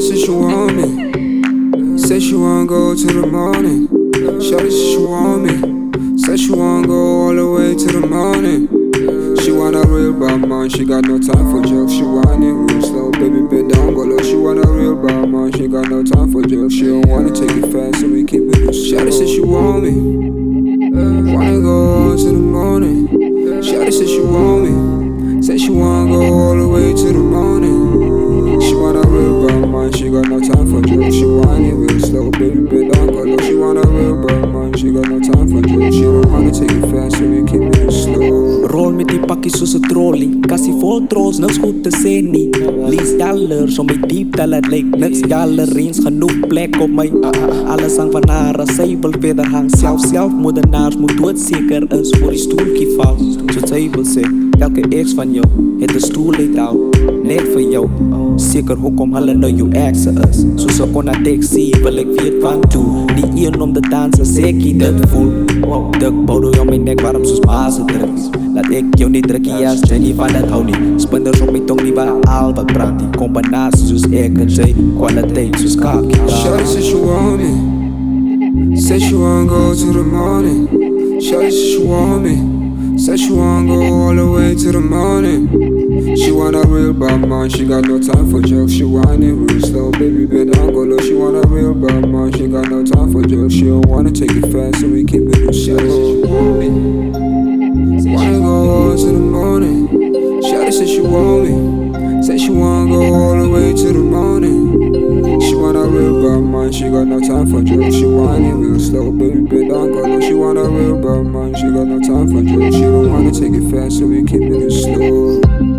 Shawty said she want me. Said she wanna go to the morning. Shawty said she want me. Said she wanna go all the way to the morning. She want a real bad man, she got no time for jokes. She want it real slow, baby bend down, go low. She want a real bad man, she got no time for jokes. She don't wanna take it fast, so we keep it real slow. Shawty said she want me. Wanna go to the morning. Shawty said she want me. Said she wanna go all the way to the morning. She want a real bad man, she got no time for jokes. She want it real slow, baby bend down, go low. She want a real bad man, she got no time for jokes. She don't wanna take it fast, so we keep it real slow. Rol met die pakkies soos 'n trolley. Kassie vol trolls, niks goed te sê nie. Lees dollars om my diep te laat lyk. Niks galleries, genoeg plek op my. Alles hang van haar as sy wil verder hang. Selfmoordenaars moet doodseker is voor die stoeltjie val. Soos sy wil sê, elke ex van jou het 'n stoel uithaal, net vir jou. Seker hoekom hulle nou jou ex is. Soos ek kon na taxi, wil ek weet van toe. Die een om te dansen, sê ek jy dit voel. Dik boudo om my nek warm soos maas het drugs. Laat ek jou nie drukkie as jy nie van dat hou nie. Spinders op my tong nie waar al wat brand die. Combinatie soos ek en jy, kwaliteit soos kaki. Shawty said she want me. Said she wanna go to the morning. Shawty said she want me. Said she wanna go all the way to the morning. She want a real bad man, she got no time for jokes. She want it real slow, baby bend down, go low. She want a real bad man, she got no time for jokes. She don't wanna take it fast, so we keep it real slow. Wanna go to the morning. Shawty said she want me. Said she wanna go all the way to the morning. She want a real bad man, she got no time for jokes. She want it real slow, baby bend down, go low. She want a real bad man, she got no time for jokes. She don't wanna take it fast, so we keep it real slow.